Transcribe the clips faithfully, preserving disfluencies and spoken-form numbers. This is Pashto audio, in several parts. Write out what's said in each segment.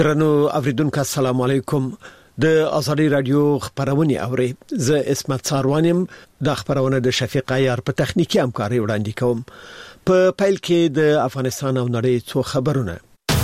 رنو اوریدونکو السلام علیکم. د ازادي رادیو خبرونه اوري زه اسمت ساروانم. د خبرونه د شفیق عیار په تخنیکی همکاري وړاندې کوم. په پیل کې د افغانستان او نړۍ څو خبرونه.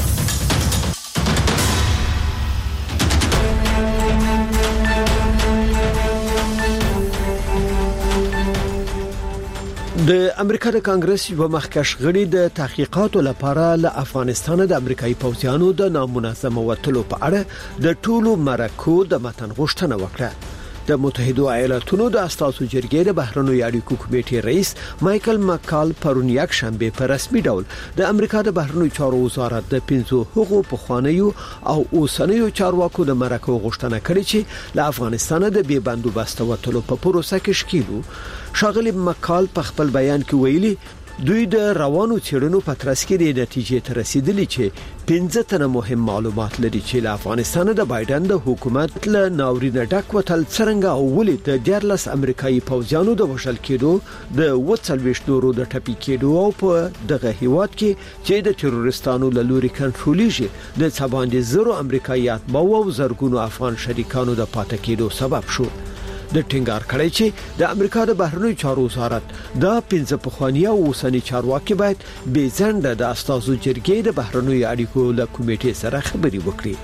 د امریکا د کانګرس یو مخکښ غړي د تحقیقاتو لپاره له افغانستان د امریکایي پوځیانو د نامنظم وټلو په اړه د ټولو مرکو د متن غوښتنه وکړه. د متحده ایالاتونو د اساسو جرګې د بهرنیو اړیکو کمیټې رئیس مایکل مکال پرون یک شنبه په رسمي ډول د امریکا د بهرنیو چارو وزارت د پنځو حقوقو پخوانیو او اوسنیو چارواکو د مرکو غوښتنه کړې چې له افغانستان د بې بندوبست وټلو په پروسه کې شکیلو. شاغلی مکال په خپل بیان کې ویلي دوی د روانو چیرونو په ترڅ کې د نتیجې ته رسیدلی چې پنځه تنه مهم معلومات لري چې له افغانستان د بایدن د حکومت له ناورینه ډک وټل څنګه اولي د دیارلس امریکایي پوځیانو د وشل کېدو د وڅلويش نورو د ټپي کېدو او په دغه هیواد کې چې د تروریستانو له لوري کنټرولېږي د څباندې زرو امریکایي اتباع او زرګونو افغان شریکانو د پاتې کېدو سبب شو. د ټینګار کړی چې د امریکا د بهرنیو چارو وزارت دا پنځه پخوانی او اوسنی چارواکي باید بې ځنډه د اساسو جرګې د بهرنیو اړیکو له کمیټې سره خبري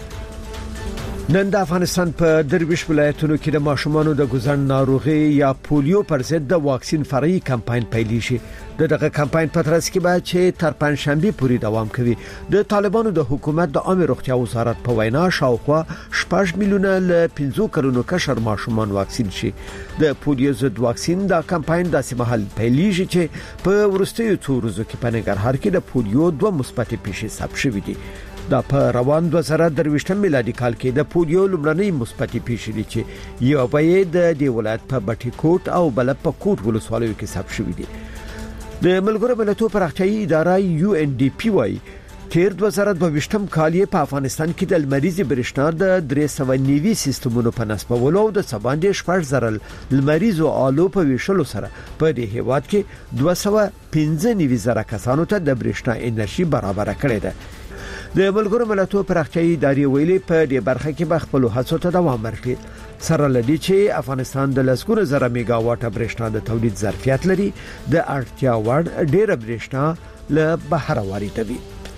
وکړي. نن د افغانستان په درویش ولایتونو کې د ماشومانو د ګزن ناروغي یا پولیو پر ضد د واکسین فرعي کمپاین پیلېږي. دغه کمپاین په ترڅ کې باید چې تر پنځشنبه پورې دوام کوي. د طالبانو د حکومت د عامه روغتیا وزارت په وینا شاوخوا شپږ میلیونه ل پنځه کروڑو کشر ماشومان واکسین شي. د پولیو ضد واکسین د کمپاین د سیمهال پیلېږي چې په ورستیو څو ورځو کې په ننګرهار کې د پولیو دوه مثبت پیښې ثبت شوې دي. دا په روان دوه زره درویشتم میلادي کال کې د پولیو لومړنۍ مثبت پیښې دي چې یو به د دی ولایت په بټي کوټ او بل په کوټ ولسوالیو کې ثبت شوې دي. د ملګرو ملتونو پراختیایي اداره یو ان ډي پی وايي تیر دوه زره دوهویشتم کال په افغانستان کې د لمریزي برېښنا د درې سوه نوي سیستمونو په نصبولو او د سباندې شپږ زره لمریزو آلو په ویشلو سره په دې هیواد کې دوه سوه پنځه نوي زره کسانو ته د برېښنا انرژي برابر کړې ده. د ملګرو ملتونو پراختیایي ادارې ویلي په دې برخه کې به خپل هڅو ته دوام ورکړي. سره لدی چې افغانستان د لسګونه زره میگا واټ برېښنا د تولید ظرفیت لري. د اړتیا وړ ډېر برېښنا له بهر واردوي.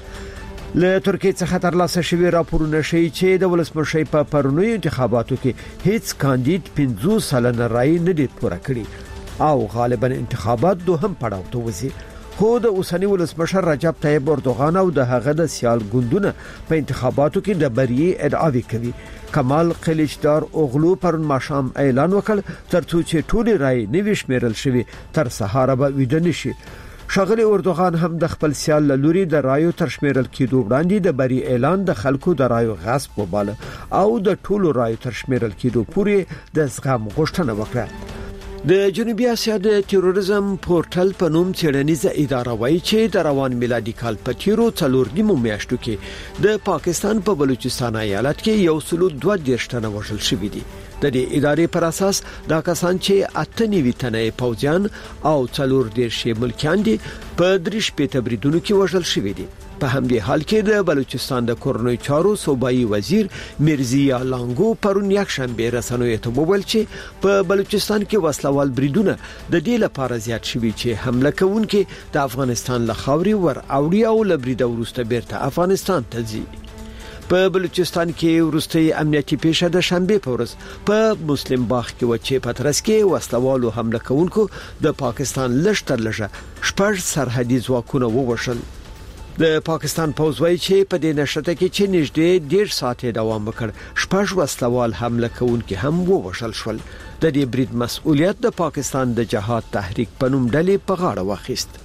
له ترکیه څخه ترلاسه شوی راپورونه ښیي چې د ولسمشر په پرونی انتخاباتو کې هیڅ کاندید پنځوس سلنه رای نه دی پوره کړی او غالبا انتخابات دوهم پړاو ته وځي. خو د اوسنی ولسمشر رجب طیب اردوغان او د هغه د سیال ګوندونه په انتخاباتو کې د بری ادعاوی کوي. کمال قلیچدار اوغلو پرون ماښام اعلان وکړ ترڅو چې ټول رای نوي شمیرل شوی تر سهار به ویده نشي. شاغلی اردوغان هم د خپل سیال لوري د رایو تر شمیرل کېدو وړاندې د بری اعلان د خلکو د رایو غصب وباله او د ټولو رایو تر شمیرل کېدو پورې د زغم غوښتنه وکړه. د جنوبي اسیا د تروریزم پورټل په نوم څېړنیزه اداره وایي چې د روان میلادي کال په تیرو څلور نیمو میاشتو کې د پاکستان په بلوچستان ایالت کې یو سلو دوه دیرش تنه وژل شوي دي. د دې ادارې پر اساس دا کسان چې اته نیوي تنه پوځیان او څلور دیرش ملکیان دي په درې شپېته بریدونو کې وژل شوي دي. په همدې حال کې د بلوچستان د کورنۍ چارو صوبایي وزیر مرزیا لانګو پرون یک شنبه رسنیو ته وویل چې په بلوچستان کې وسلوال بریدونه د دې لپاره زیات شوي چې حمله کوونکي د افغانستان له خاورې ور اوړي او لبرید ورسته بیرته افغانستان ته ځي. په بلوچستان کې ورستي امنیتي پیښه د شنبه په ورځ په مسلم باغ کې و چې په ترڅ کې وسلوالو حمله کوونکو د پاکستان لشتر لږه شپږ سرحدي ځواکونه ووژل. د پاکستان پوځ وایي چې په دې نشته کې چې نږدې ډېر ساعت دوام وکړ شپږ وسلوال حمله کوونکي هم ووژل شول. د دې برید مسؤلیت د پاکستان د جهاد تحریک په نوم ډلې په غاړه واخیست.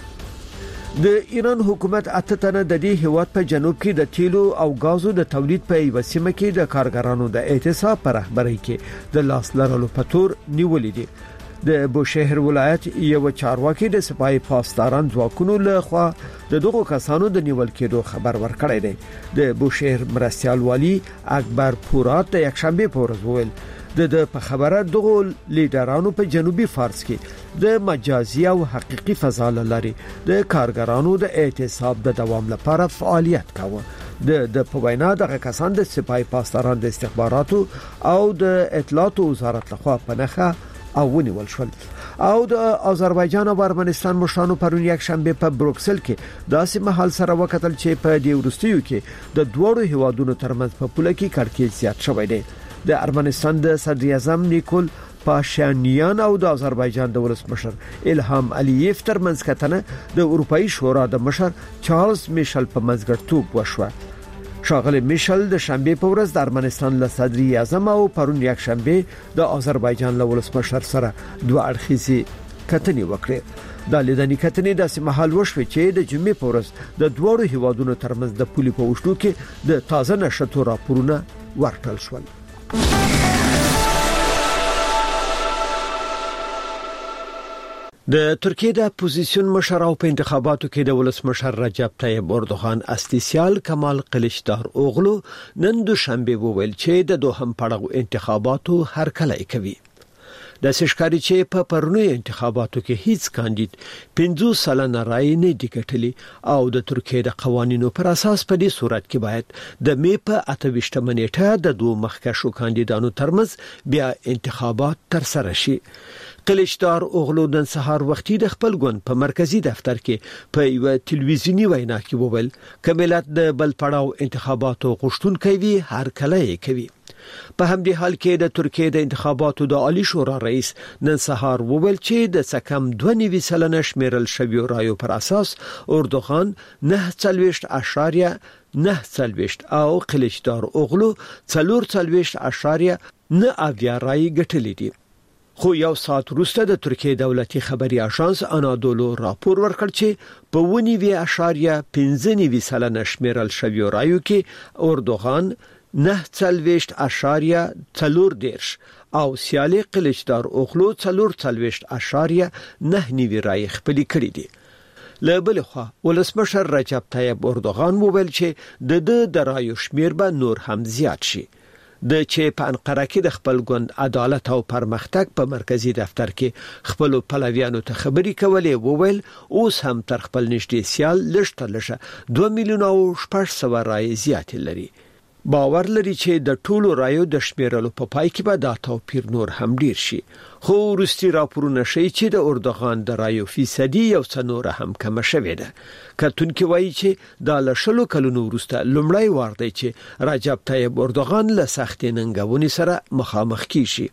د ایران حکومت اته تنه د دې هیواد په جنوب کې د تیلو او غازو د تولید په یو سیمه کې د کارګرانو د اعتصاب پر رهبرۍ کې د لاس لرلو په تور نیولې دي. د بوشهر ولایت یو چارواکي د سپای پاسداران ځواکونو له خوا د دغو کسانو د نیول کېدو خبر ورکړی دی. د بوشهر مرستیال والی اکبر پورات د یکشنبه په ورځ وویل د په خبره دغه لیډرانو په جنوبي فارس کې د مجازي او حقيقي فضا لري د کارګرانو د اعتصاب د دوام لپاره فعالیت کاوه. د د په وینا دغه کسان د سپای پاسداران د استخباراتو او د اطلاعاتو وزارت لخوا په نخښه او ونیول شول. او د آذربایجان او ارمنستان مشرانو پرون یک شنبه په بروکسل کې داسې محل سره وکتل چې په دې ورستیو کې د دوړو هیوادونو ترمنځ په پوله کې کړکېچ زیات شوی دی. د ارمنستان د صدر اعظم نیکول پاشینیان او د آذربایجان د ولسمشر الهام الییف ترمنځ کتنه د اروپאי شورا د مشر چارلز میشل په منځګړیتوب وشوه. شاغل میشل د شنبه په ورځ د ارمنستان له صدر اعظم او پرون یک شنبه د آذربایجان له ولسمشر سره دوه اړخیزې کتنې وکړې. د لیدنې کتنې د سیمهال وشوي چې د جمعې په ورځ د دوړو هیوادونو ترمنځ د پولي په وشتو کې د تازه نشټو راپورونه ورکړل شول. د ترکیه د اپوزیسیون مشر او په انتخاباتو کې د ولسمشر رجب طیب اردوغان استیسیال کمال قلیچدار اوغلو نن دوشنبه وویل چې د دوهم پړاو انتخاباتو هرکلی کوي. د سشکاري چې په پرونی انتخاباتو کې هیڅ کاندید پنځوس سلنه رای نه دی ګټلی او د ترکیه د قوانینو پر اساس په دې صورت کې باید د می په اته ویشتمه نیټه د دوه مخکښو کاندیدانو ترمنځ بیا انتخابات تر سره شي. قلیچدار اوغلو نن سهار وختي د خپل ګوند په مرکزی دفتر کې په یو ټلویزیونی وینا کې وویل چې ملت د بل پړاو انتخاباتو غوښتونکي وي هر کله کوي. په همدې حال کې د ترکیه د انتخاباتو د عالی شورا رئیس نن سهار وویل چې د سکم دوه نوي سلنه شمیرل شوی رایو پر اساس اردوغان نه څلويشت اشاریه نه څلويشت او قلیچدار اوغلو څلور څلويشت اشاریه نه اویا رای ګټلې دي. خو یو ساعت وروسته د ترکیه دولتي خبري اژانس انادولو راپور ورکړ چې په ونی وی اشاریه پنځه نوي سلنه شمیرل شوی رایو کې اردوغان نه څلويشت اشاریه څلور دیرش او سیالي قلیچدار اوغلو څلور څلويشت اشاریه نه نوي رای خپل کړی دي. له بل خوا ولسمشر رجب طیب اردوغان وویل چې د د رایو شمیر به نور هم زیات شي. د چې په انقره کې د خپل ګوند عدالت او پرمختګ په مرکزی دفتر کې خپل پلویانو ته خبري کولې وویل اوس هم تر خپل نږدې سیال لشته لشه دوه میلیونه او شپږ سوه رای زیات لري. باور لري چې د ټولو رایو د شمیرلو په پای کې به دا توپیر نور هم ډیر شي. خو وروستي راپورونه ښیي چې د اردوغان د رایو فیصدي یو څه نور هم کم شوې ده. کتونکي وایي چې دا له شلو کلونو وروسته لومړی وار دی چې رجب طیب اردوغان له سختې ننګونې سره مخامخ کیږي.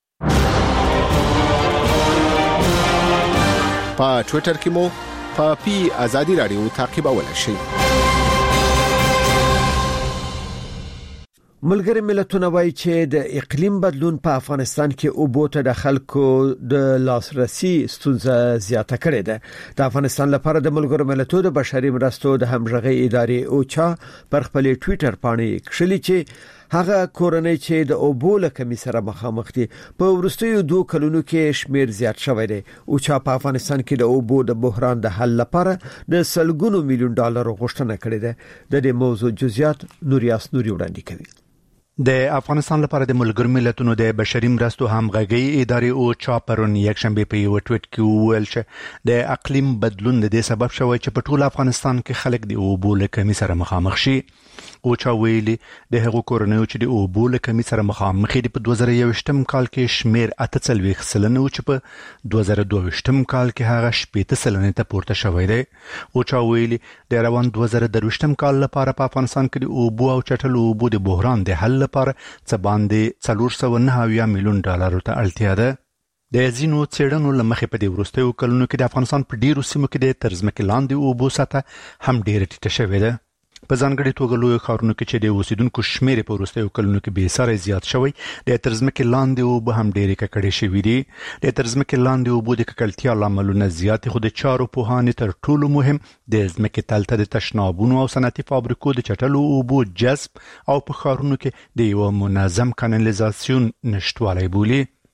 په ټوئیټر کې مو په پی ازادي رادیو تعقیبولای شئ. ملګری ملتونه وایي چې د اقلیم بدلون په افغانستان کې اوبو ته د خلکو د لاسرسي ستونزه زیاته کړې ده. د افغانستان لپاره د ملګرو ملتونو د بشري مرستو د همغږي ادارې اوچا پر خپل ټوئیټر باندې کښلي چې هغه کورنۍ چې د اوبو له کمی سره مخامخ دي په ورستیو دوه کلونو کې شمیر زیات شوی دی. اوچا په افغانستان کې د اوبو د بحران د حل لپاره د سلګونو میلیون ډالر غوښتنه کړې ده. د دې موضوع جزئیات نوریاس نوري وړاندې کوي. د افغانستان لپاره د ملګرو ملتونو د بشري مرستو همغږي ادارې او چا پرون یک شنبه په یو ټویټ کې وویل چې د اقلیم بدلون د دې سبب شوی چې په ټول افغانستان کې خلک د اوبو له کمی سره مخامخ شي. او چا ویلي د هغو کورنیو چې د اوبو له کمی سره مخامخ دي په دوه زره یوویشتم کال کې شمیر اته څلوېښت سلنه او چې په دوه زره دوه ویشتم کال کې هغه شپېته سلنه ته پورته شوی دی. او چا ویلي د روان دوه زره درویشتم کال لپاره په افغانستان کې د اوبو او چټلو اوبو د بحران د حل لپاره څه باندې څلور سوه نهه اویا میلیون ډالرو ته اړتیا ده. د ځینو څېړنو له مخې په دې وروستیو کلونو کې د افغانستان په ډیرو سیمو کې د تر ځمکې لاندې اوبو سطحه هم ډیره ټیټه شوې ده. په ځانګړي توګه لوی ښارونو کې چې د اوسیدونکو شمیر په وروستیو کلونو کې بې ساري زیات شوی، د تر ځمکې لاندې اوبه هم ډېرې ککړې شوي دي. د تر ځمکې لاندې اوبو د ککړتیا لاملونه زیات خو د چارو پوهانې تر ټولو مهم د ځمکې تل ته د تشنابونو او صنعتي فابریکو د چټلو اوبو جذب او په ښارونو کې د یو منظم کانالیزاسیون نشټوالی بولي.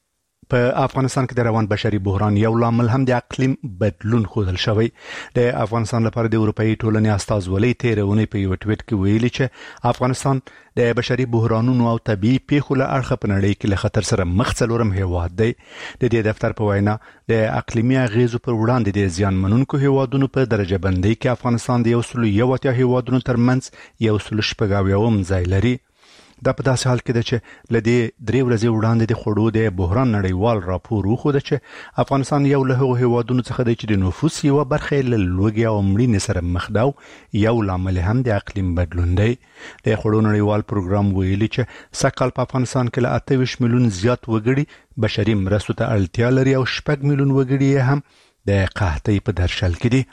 په افغانستان کې د روان بشري بحران یو لامل هم د اقلیم بدلون ښودل شوی. د افغانستان لپاره د اروپאי ټولنې استازولۍ تیرونې په یو ټویټ کې ویلي چې افغانستان د بشري بحرانونو او طبيعي پیښو له اړخه په نړۍ کې له خطر سره مخ څلورم هیواد دی. د دې دفتر په وینا د اقلیمي اغیزو پر وړاندې د زیان منونکو هیوادونو په درجه بندۍ کې افغانستان د یو سل یو اتیا هیوادونو ترمنځ یو سل شپږ اویایم ځای لري. دا په داسې حال کې ده چې له دې درې ورځې وړاندې د خوړو د بحران نړیوال راپور وښوده چې افغانستان یو له هغو هیوادونو څخه دی چې د نفوس یوه برخه له لوږې او مړینې سره مخ ده او یو لامل هم د اقلیم بدلون دی. د خوړو نړیوال پروګرام ویلي چې سږ کال په افغانستان کې له اته ویشت میلیون زیات وګړي بشري مرستو ته اړتیا لري او شپږ میلیون وګړي هم د قحطۍ په درشل کې دي.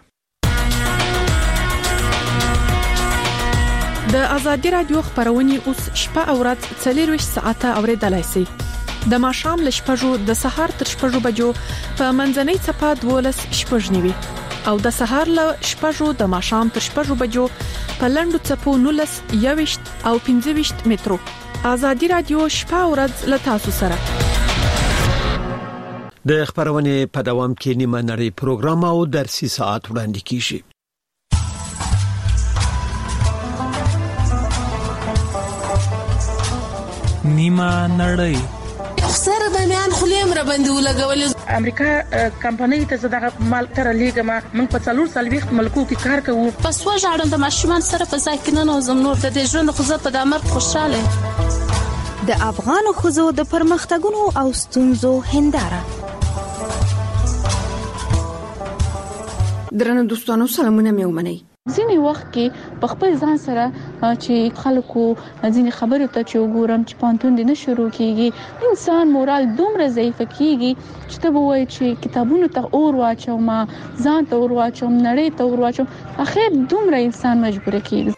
د ازادي رادیو خبرونه اوس شپه او ورځ څلورویشت ساعته اوریدلای شئ. د ماښام ل شپږو د سهار تر شپږو بجو په منځنۍ چپه دولس شپږ نیوي او د سهار ل شپږو د ماښام تر شپږو بجو په لندو چپو نولس یويشت او پنځه ویشت مترو. ازادي رادیو شپه او ورځ ل تاسو سره. د خبرونه په دوام کې نیمه نړۍ پروګرام او درسي ساعت وړاندې کیږي. نیمه نړۍ سره د میان خلیم را باندې ولګول. امریکا کمپنۍ ته زداغه مال تر لیګما من په څلور سال وخت ملکو کې کار کوو. پس وژاړم د ماشومان سره په ځای کې نه نوزم نور د ژوند خو زه په دامر خوشاله. د افغان خوځو د پرمختګونو او ستونزو هنداره. درنو دوستانو سلامونه مې ومنئ. ځینې وخت کې په خپل ځان سره چې خلکو ځینې خبرو ته چې وګورم چې پانتون دې نه شروع کیږي انسان مورال دومره ضعیف کیږي چې ته وایي چې کتابونو ته اور واچوم ځان ته اور واچوم نړۍ ته اور واچوم اخر دومره انسان مجبور کیږي.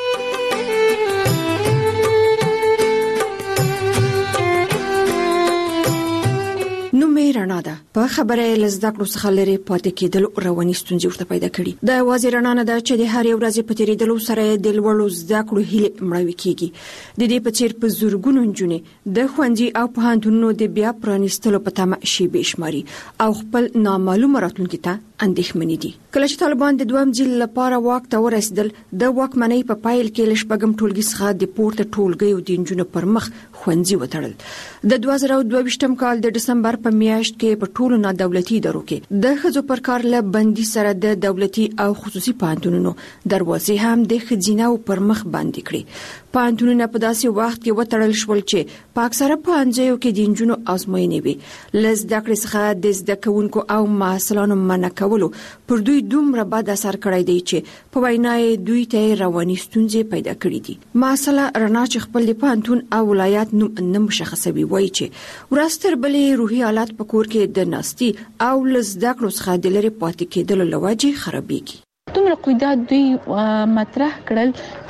رڼا ده په خبره لزده کړو څخه لري پاتې کېدل رواني ستونزې ورته پیدا کړي. د وازی رڼا نه ده چې د هر یو ورځې په تیریدلو سره د لوړو زده کړو هیله مړوي کیږي. د دې په چیر په زورګونو نجونې د خوندي او پوهنتونونو د بیا پرانیستلو په تمه شي بشماري او خپل نامعلومه راتلونکي ته اندېښمنې دي. کله چې طالبان د دوام جیل لپاره واک ته ورسېدل د واکمنۍ په پایل کې لشپږم ټولګي څخه د پورته ټولګي او د نجونو پر مخ خوندي وتړل. د دوه زره دوه ویشتم کال د دسمبر په میاشت کې په ټولو نه دولتي ادارو کې د ښځو پر کار له بندي سره د دولتي او خصوصي پوهنتونونو دروازې هم د ښځیناو پر مخ باندې کړې. پوهنتونونه په داسې وخت کې وتړل شول چې په اکثره پوهنځیو کې د نجونو ازموینې وي. له زده کړې څخه د زده کوونکو او محصلانو منع کولو پر دوی دومره بد اثر کړی دی چې په وینا یې دوی ته رواني ستونزې پیدا کړې دي. محصله رڼا چې خپل د پوهنتون او ولایت نوم نه مشخصوي وایي چې ورستر بلې روحي حالت په کور کې د ناستي او لزده کړو څخه د لري پاتې کېدلو لوجه خرابېږي. دومره قیدات دوی مطرح کړل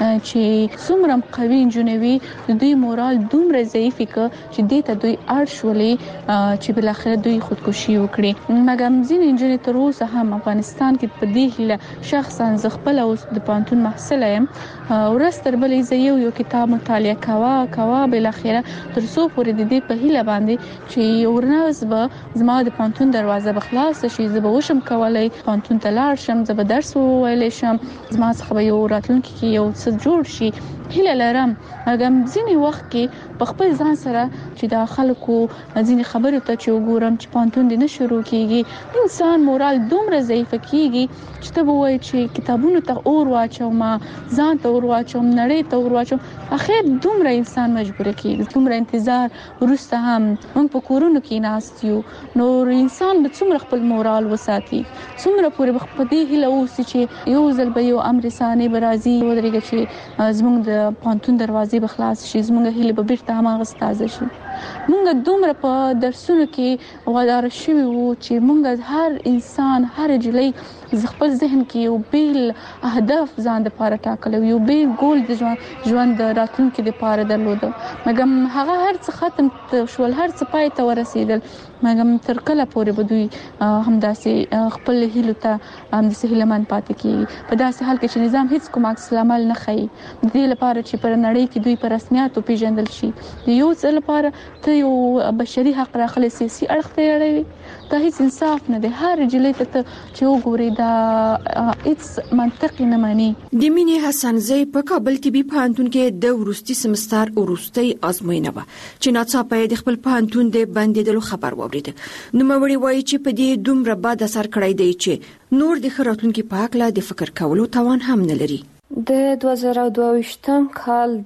چې څومره قوي انجنوي دوی مورال دومره ضعیف ک چې دې ته دوی اړ شولې چې بل اخر دوی خودکشي وکړي. مګر ځین انجنیر تر اوسه هم افغانستان کې په دې هله شخصا ز خپل اوس د پانتون محصل یم ورستر بلې زه یو یو کتاب مطالعه کاوه کاوه بل اخر تر څو پورې د دې په هله باندې چې ورناز به زما د پانتون دروازه بخلاص شي زه به وشم کولای پانتون ته لاړ شم زه به درس ویلې شم زما څخه به یو راتلونکي کې یو څه جوړ شي هیله لرم. اګم ځینې وخت کې په خپل ځان سره چې د خلکو ځینې خبرو ته چې وګورم چې پانتون دې نه شروع کیږي انسان مورال دومره ضعیف کیږي چې ته وایي چې کتابونو ته اور واچوم ځان ته اور واچوم نړۍ ته اور واچوم اخر دومره انسان مجبور کیږي. دومره انتظار ورسته هم موږ په کورونو کې ناست یو نو انسان به څومره خپل مورال وساتي څومره پورې په دې هیله اوسي چې یو ځل به یو امر ثاني برازي ودرېږي چې زموږ د پانتون دروازې به خلاص شي زموږ هیله به بیرته هماغه تازه شي. موږ دومره په درسونو کې وادار شوي وو چې موږ هر انسان هر جلۍ خپل ذهن کې یو بیل هدف ځان لپاره ټاکلی یو بیل ګول د ژوند ژوند د راتلونکي لپاره درلود. مګر هغه هر څه ختم شول هر څه پای ته ورسېدل مګر تر کله پورې به دوی همداسې خپل هیلو ته همداسې هیلهمن پاتې کیږي په داسې حال کې چې نظام هیڅ کوم عکس العمل نه ښیي د دې لپاره چې پر نړۍ کې دوی په رسمیاتو پیژندل شي. د یو څه لپاره ته یو بشري حق راخلي سیاسي اړخ ته اړوي دا هیڅ انصاف نه دی. هر جلې ته چې وګوري دا هیڅ منطق نه مانی. د مینې حسنزی په کابل طبي پوهنتون کې د ورستي سمستر ورستي ازموینه و چې ناڅاپه د خپل پوهنتون د بندیدلو خبر واورید. نو موري وایي چې په دې دومره بد اثر کړی دی چې نور د خراتونکو په حق لا د فکر کولو توان هم نه لري. د دوه زره دوه ویشتم کال